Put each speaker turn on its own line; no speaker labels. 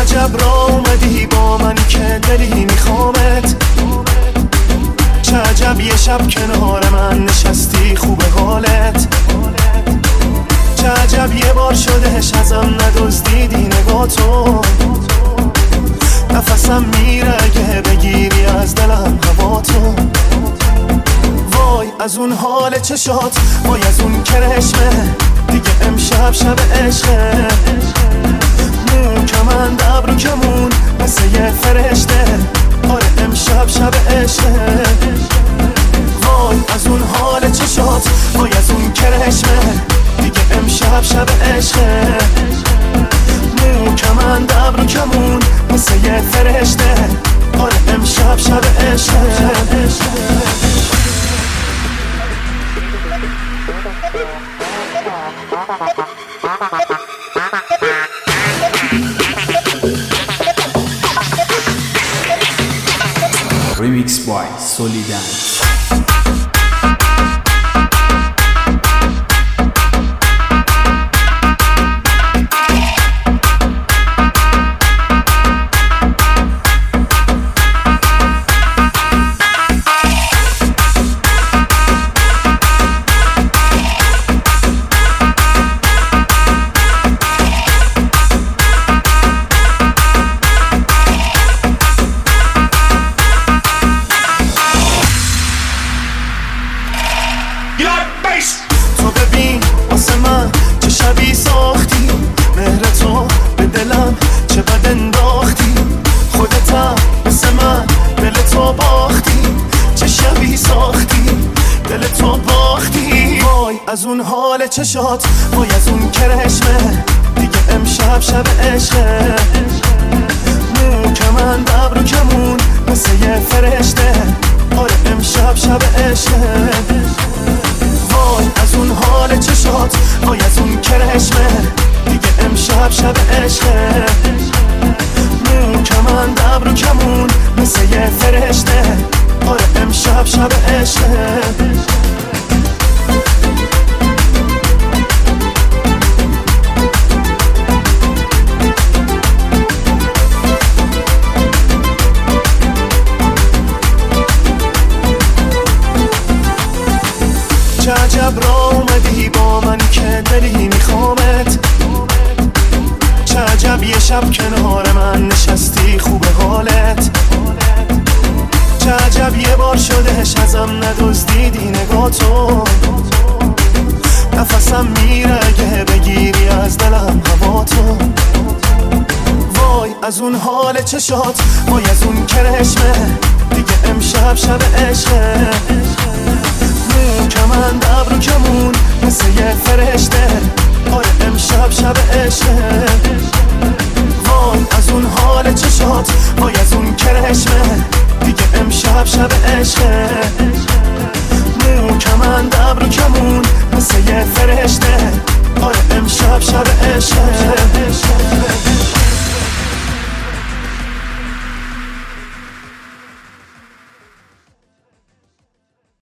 عجب را اومدی با من که دلی میخوامت، چه عجب یه شب کنار من نشستی خوب حالت، چه عجب یه بار شدهش ازم ندزدیدی نگاتو، نفسم میره اگه بگیری از دلم هواتو. وای از اون حال چشات، وای از اون کرشمه، دیگه امشب شب عشقه، مو کمند ابرو کمون مثل یه فرشته، آره امشب شب عشقه. وای از اون حال چشات، وای از اون کرشمه، دیگه امشب شب عشقه، مو کمند ابرو کمون مثل یه فرشته، آره امشب شب عشقه.
Remix by Solidan.
تو ببین واسه من چه شبی ساختی، مهر تو به دلم چه بد انداختی، خودتم مثل من دل تو باختی، چه شبی ساختی دل تو باختی. وای از اون حال چشات، وای از اون کرشمه، دیگه امشب شب عشقه، مو کمند ابرو کمون مثل یه فرشته، آره امشب شب عشقه. وای از اون حال چشات، وای از اون کرشمه، دیگه امشب شب عشقه، مو کمند ابرو کمون مثل یه فرشته، آره امشب شب عشقه. چه عجب را اومدی با من که دلی میخوامت، چه عجب یه شب کنار من نشستی خوب حالت، چه عجب یه بار شدهش ازم ندزدیدی نگاتو، نفسم میره اگه بگیری از دلم هواتو. وای از اون حال چشات، وای از اون کرشمه، دیگه امشب شب عشقه، مو کمند ابرو کمون مثل یه فرشته، آره امشب شب عشقه. وای از اون حال چشات، وای از اون کرشمه، دیگه امشب شب عشقه، مو کمند ابرو کمون مثل یه فرشته، آره امشب شب عشقه.